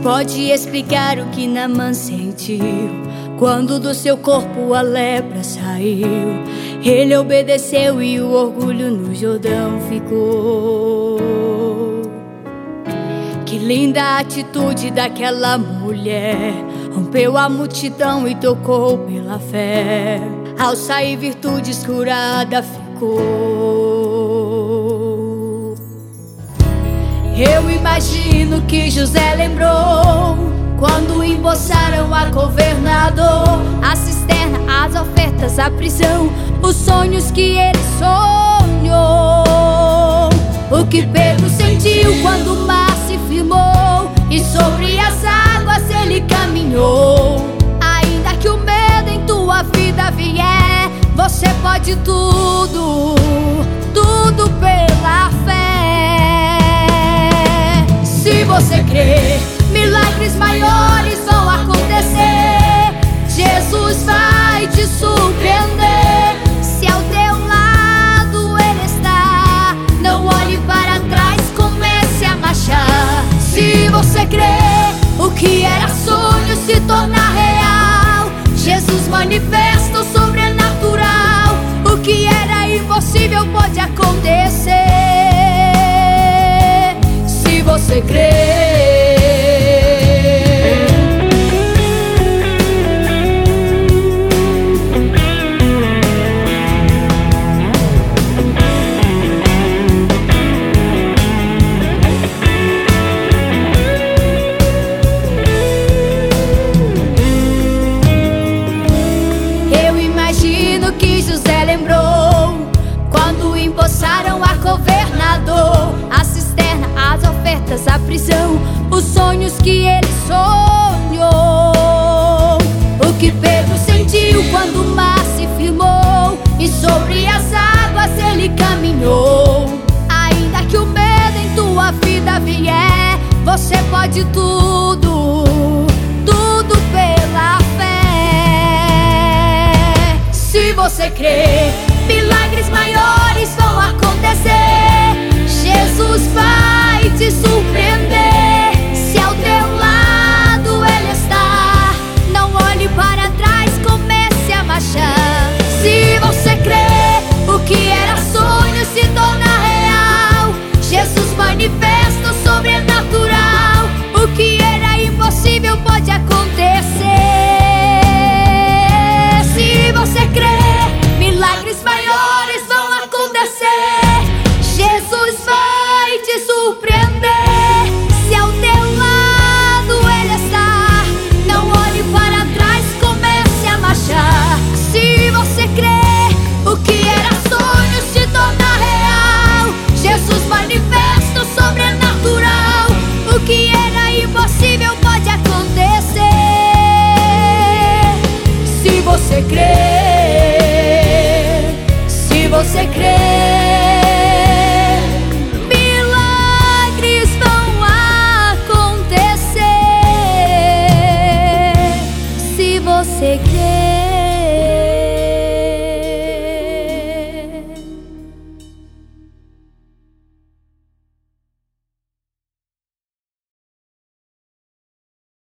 pode explicar o que Naamã sentiu quando do seu corpo a lepra saiu. Ele obedeceu e o orgulho no Jordão ficou. Que linda atitude daquela mulher, rompeu a multidão e tocou pela fé. Ao sair virtudes curada ficou. Eu imagino que José lembrou quando embolsaram a governador, a cisterna, as ofertas, a prisão, os sonhos que ele sonhou. O que Pedro sentiu quando o mar se firmou e sobre as águas ele caminhou. Ainda que o medo em tua vida vier, você pode tudo, tudo pela fé. Se você crer, milagres maiores vão acontecer. Jesus vai te surpreender. Se ao teu lado ele está, não olhe para trás, comece a marchar. Se você crer, o que era sonho se torna real. Jesus manifesta o sobrenatural. O que era impossível pode acontecer, se você crer. Embolsaram a governador, a cisterna, as ofertas, a prisão, os sonhos que ele sonhou. O que Pedro sentiu quando o mar se firmou e sobre as águas ele caminhou. Ainda que o medo em tua vida vier, você pode tudo, tudo pela fé. Se você crer, milagres maiores vão acontecer. Jesus vai te surpreender.